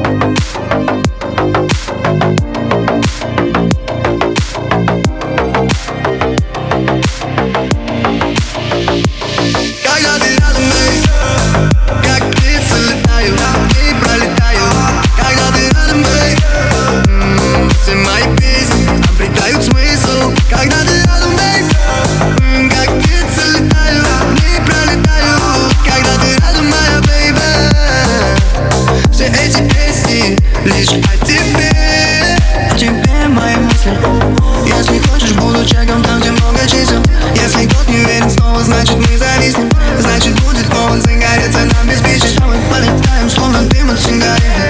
Когда ты рядом, бейб, как птица летаю и пролетаю. Когда ты рядом, бейб, все мои песни обретают смысл. Когда ты рядом, бейб, как птица летаю и пролетаю. Когда ты рядом, моя бейб, все эти песни лишь о тебе. О тебе мои мысли. Если хочешь, буду чеком там, где много чисел. Если год не верен снова, значит мы зависнем. Значит будет повод загореться нам без пищи. Снова полетаем, словно дым от сигарет.